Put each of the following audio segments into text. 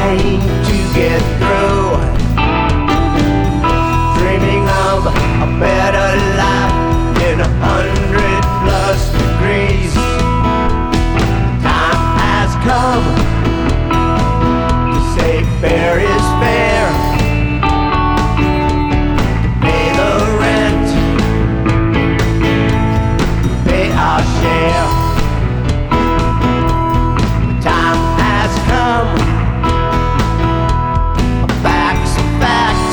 trying to get through, dreaming of a better life in 100+ degrees. Time has come to say fair is fair, to pay the rent, to pay our share. The time has come, a fact's a fact,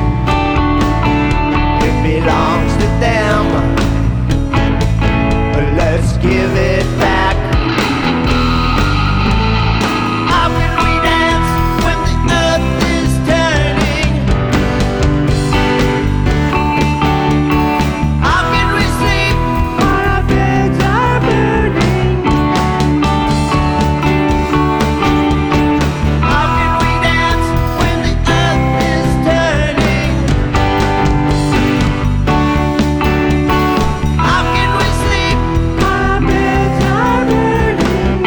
it belongs to them, but let's give it back. How can we dance when the earth is turning? How can we sleep while our beds are burning? How can we dance when the earth is turning? How can we sleep while our beds are burning?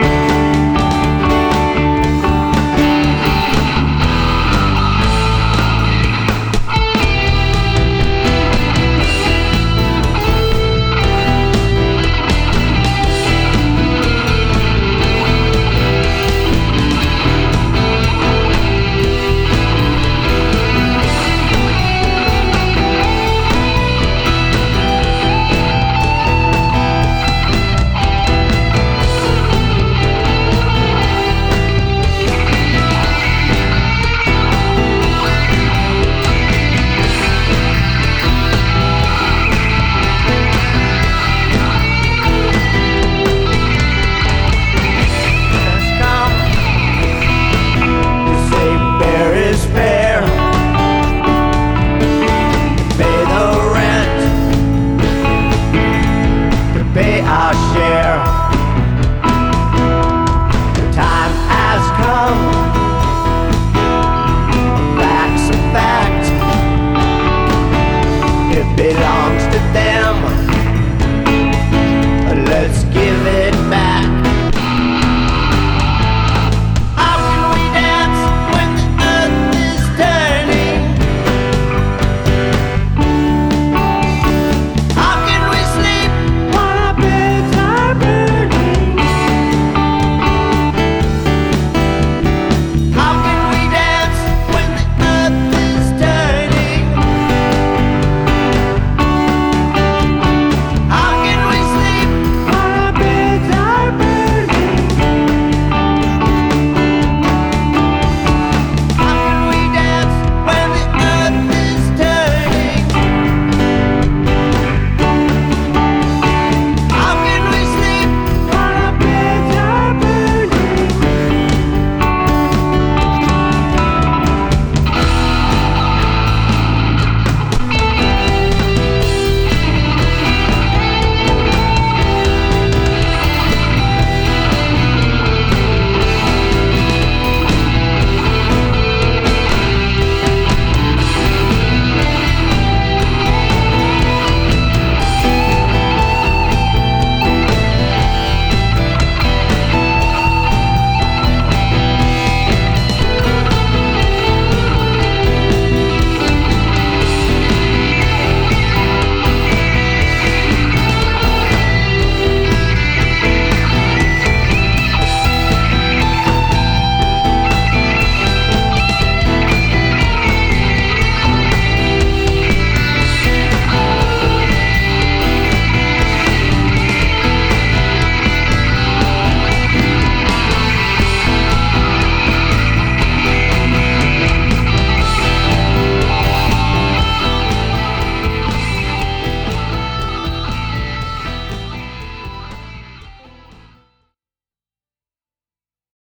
Has come to say fair is fair, to pay the rent, to pay our share. The time has come, a fact's a fact, it belongs to them,